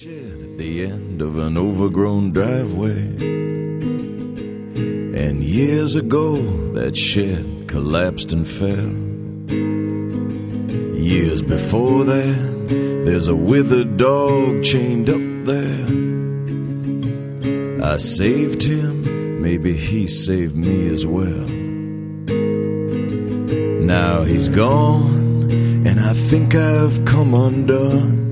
shed at the end of an overgrown driveway. And years ago that shed collapsed and fell. Years before that, there's a withered dog chained up there. I saved him, maybe he saved me as well. Now he's gone, and I think I've come undone.